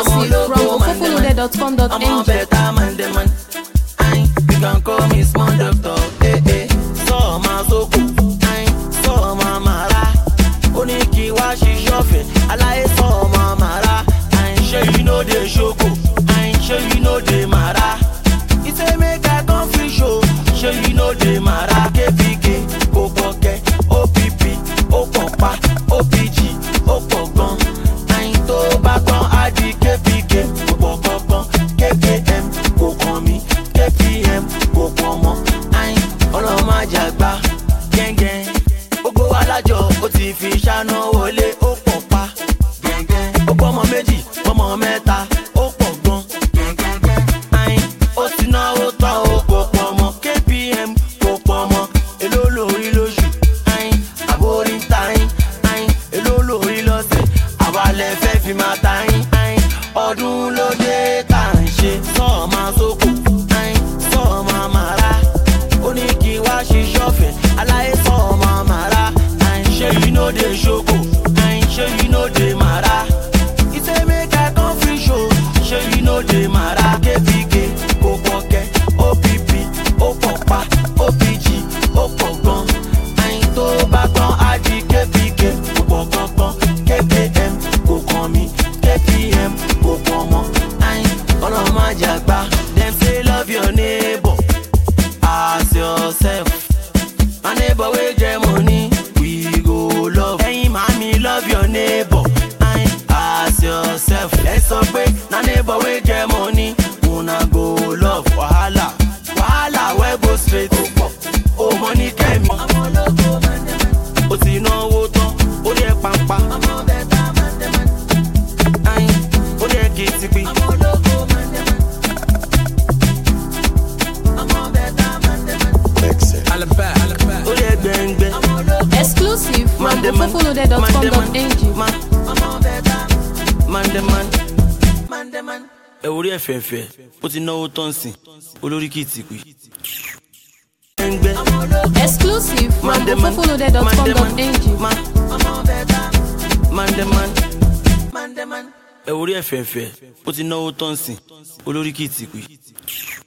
Exclusive from ofofolude.com.ng. I'm a better man, the man. You can call me small doctor. So my soko, so my mara. Oniki wa she shofe. I like so my mara. Sure you know the shoko. Sure you know the mara. It's a make I confuse show. Sure you know the mara. KPK, Okoke, OPP, Okopa, OPG, Okogon. To baton adi KPK, Okogon, KKM, Okomi, KPM, Okomo. Oloma jagba, gang gang. Ogo alajo, o ti fi ṣáná wọlé, ó pọ̀ pa. Gang gang. Ogo ọmọ méjì, ọmọ mẹ́ta, ó pọ̀ gan. Gang gang gang. Ó ti náwó tán, ó kò pọ̀ mọ́. KPM kò pọ̀ mọ́. Èló lórí lóṣù. Àbórí ń ta yín. Èló lórí lọ́sẹ̀. Àwalẹ̀ fẹ́ fi máa ta yín. Ọdún ló dé tá à ń ṣe. Sọ́ọ̀ máa sóko. Sọ́ọ̀ máa màrá. Ó ní kí wá ṣe ṣọ́fẹ̀. Aláyé sọ́ọ̀ máa màrá. Ṣé you know the ṣoko? Ṣé you know the màrá? Ìṣe make I come free show. Ṣé you know the màrá? KPK, Okoke, OPP, Okopa, OPG, Okogan. Tó bá tán á di KPK, Okogan, KKM, Okomi, KPM, Okomo. Ọlọ́mọ àjàgbá, dem say love your neighbor as yourself. My neighbor wey get money, we go love. Hey, mommy, love your neighbor as yourself. Let's pray, na neighbor wey get money, una go love. Wahala, wahala, we go straight. Oh, money came. O ti náwó tán, ó dé pampa. Ó dé kìtìpì. Ó dé gbẹ̀ngbẹ̀. Exclusive from ofofolude.com.ng. Man. Orí ẹ̀fẹ̀ẹ̀fẹ̀, ó ti náwó tán sìn, olórí kìtìpì. Exclusive from ofofolude.com.ng. Orí ẹ̀fẹ̀ẹ̀fẹ̀, ó ti náwó tán sìn, olórí kìtìpì.